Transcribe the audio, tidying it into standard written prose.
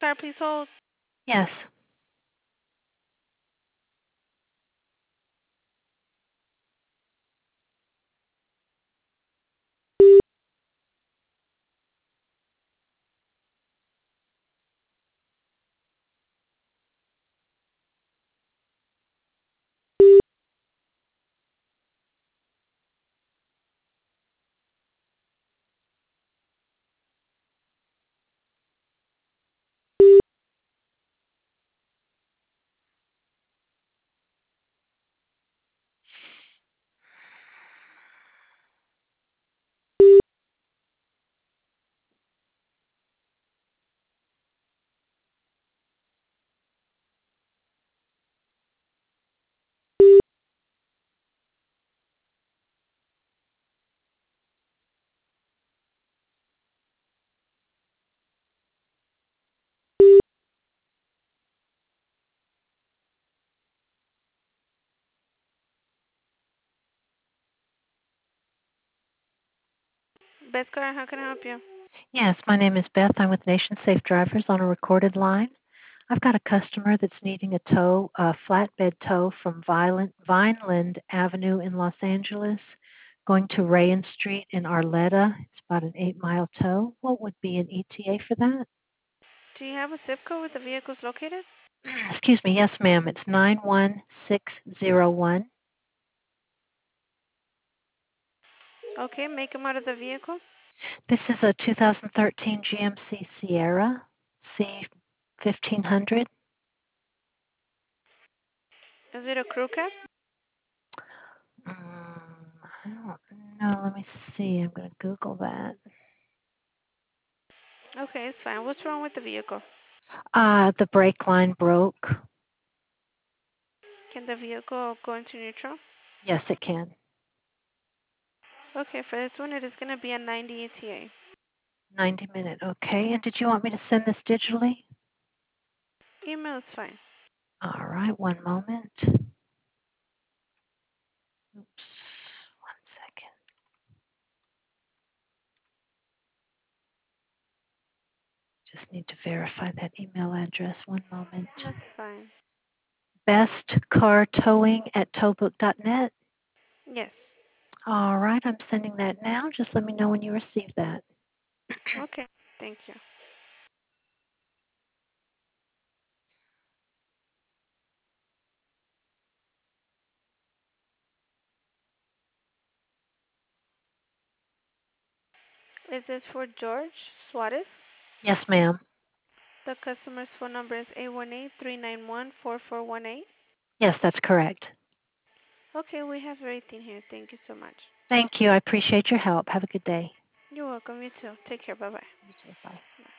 Sorry, please hold. Yes. Beth Car, how can I help you? Yes, my name is Beth. I'm with Nation Safe Drivers on a recorded line. I've got a customer that's needing a flatbed tow from Vineland Avenue in Los Angeles, going to Rayon Street in Arleta. It's about an 8-mile tow. What would be an ETA for that? Do you have a zip code where the vehicle's located? Excuse me. Yes, ma'am. It's 91601. Okay, make them out of the vehicle. This is a 2013 GMC Sierra C1500. Is it a crew cab? I don't know. Let me see. I'm going to Google that. Okay, it's fine. What's wrong with the vehicle? The brake line broke. Can the vehicle go into neutral? Yes, it can. Okay, for this one, it is going to be a 90 ETA. 90-minute. Okay. And did you want me to send this digitally? Email is fine. All right. One moment. Oops. One second. Just need to verify that email address. One moment. That's fine. Bestcartowing at towbook.net. Yes. All right. I'm sending that now. Just let me know when you receive that. Okay, thank you. Is this for George Suarez? Yes, ma'am. The customer's phone number is 818-391-4418. Yes, that's correct. Okay, we have everything here. Thank you so much. Thank you. I appreciate your help. Have a good day. You're welcome. You too. Take care. Bye bye. You too. Bye.